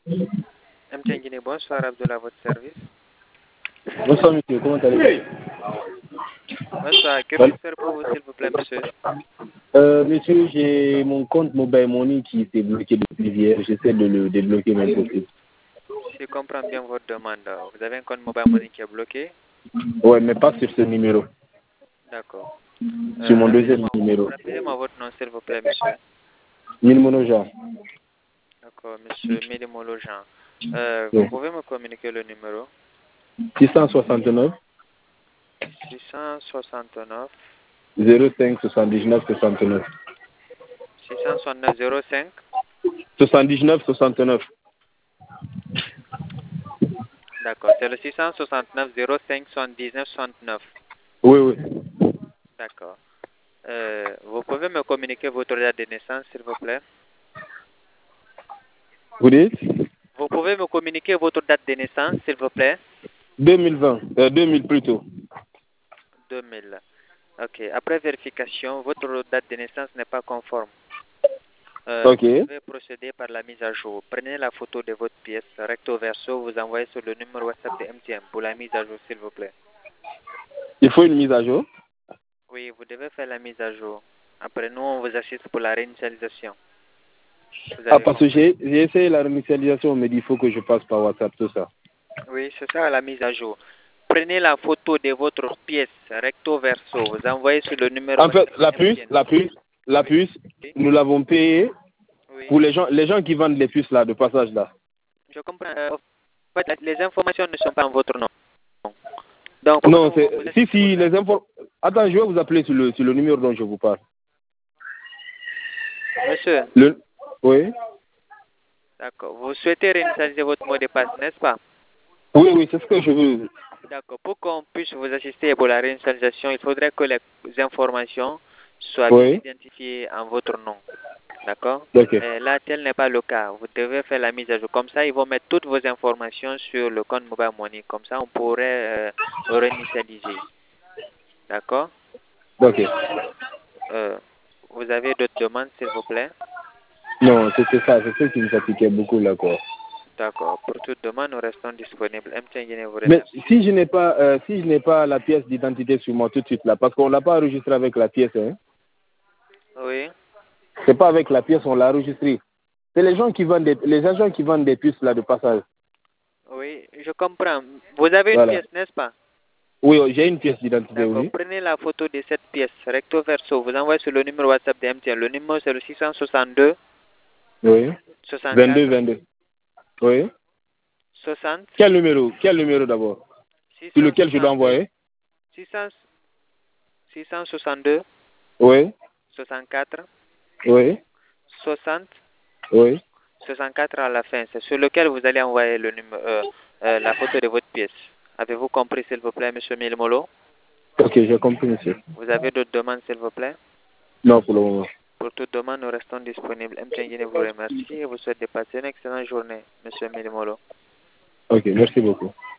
MTN Guinée, bonsoir Abdullah, à votre service. Bonsoir monsieur, comment allez-vous? Bonsoir, que puis-je faire pour vous s'il vous plaît monsieur? Monsieur, j'ai mon compte Mobile Money qui s'est bloqué depuis hier. J'essaie de le débloquer même possible. Si je comprends bien votre demande, vous avez un compte Mobile Money qui est bloqué? Ouais, mais pas sur ce numéro. D'accord. Sur mon deuxième numéro. Rappelez-moi votre nom s'il vous plaît monsieur. Milmonoja. D'accord, monsieur Mélimolo Jean. Vous Oui. pouvez me communiquer le numéro? 669 669 05 79 69. 669 05 79 69. D'accord, c'est le 669 05 79 69. Oui, oui. D'accord. Vous pouvez me communiquer votre date de naissance, s'il vous plaît? Vous dites Vous pouvez me communiquer votre date de naissance, s'il vous plaît? 2020, 2000 plutôt. 2000. Ok. Après vérification, votre date de naissance n'est pas conforme. Ok. Vous devez procéder par la mise à jour. Prenez la photo de votre pièce recto verso, vous envoyez sur le numéro WhatsApp de MTN pour la mise à jour, s'il vous plaît. Il faut une mise à jour? Oui, vous devez faire la mise à jour. Après, nous, on vous assiste pour la réinitialisation. Ah, parce que j'ai essayé la réinitialisation, on me dit qu'il faut que je passe par WhatsApp, tout ça. Oui, c'est ça la mise à jour. Prenez la photo de votre pièce recto verso, vous envoyez sur le numéro En fait, WhatsApp de MTN. la puce, Oui. nous l'avons payée Oui. pour les gens qui vendent les puces là, de passage là. Je comprends. En fait, les informations ne sont pas en votre nom. Donc, pour Non, nous, c'est... on vous assiste pour Si, la... les infos... Attends, je vais vous appeler sur le numéro dont je vous parle. Monsieur, Oui? d'accord. Vous souhaitez réinitialiser votre mot de passe, n'est-ce pas? Oui, oui, c'est ce que je veux. D'accord. Pour qu'on puisse vous assister pour la réinitialisation, il faudrait que les informations soient bien Oui? identifiées en votre nom. D'accord? Ok. Là, tel n'est pas le cas. Vous devez faire la mise à jour. Comme ça, ils vont mettre toutes vos informations sur le compte Mobile Money. Comme ça, on pourrait réinitialiser. D'accord? Ok. Vous avez d'autres demandes, s'il vous plaît? Non, c'était ça, c'est ce qui me fatiguait beaucoup là, quoi. D'accord. Pour toute demande, nous restons disponibles. MTN Guinée vous Mais remercie. si je n'ai pas la pièce d'identité sur moi tout de suite là, parce qu'on l'a pas enregistré avec la pièce, hein. Oui. C'est pas avec la pièce, on l'a enregistré. C'est les gens qui vendent les agents qui vendent des puces là de passage. Oui, je comprends. Vous avez une Voilà. pièce, n'est-ce pas? Oui, oui, j'ai une pièce d'identité, D'accord. oui. Prenez la photo de cette pièce, recto verso. Vous envoyez sur le numéro WhatsApp de MTN. Le numéro, c'est le 662 Oui. 22, 64 22. Oui. 60 Quel numéro d'abord? Sur lequel je dois 662 envoyer? 600 662 Oui. 64 Oui. 60 Oui. 64 à la fin. C'est sur lequel vous allez envoyer le numéro, la photo de votre pièce. Avez-vous compris, s'il vous plaît, monsieur Milmolo? Ok, j'ai compris, monsieur. Vous avez d'autres demandes, s'il vous plaît? Non, pour le moment. Pour toute demande, nous restons disponibles. MTN Guinée vous remercie et vous souhaite de passer une excellente journée, monsieur Milmolo. Ok, merci beaucoup.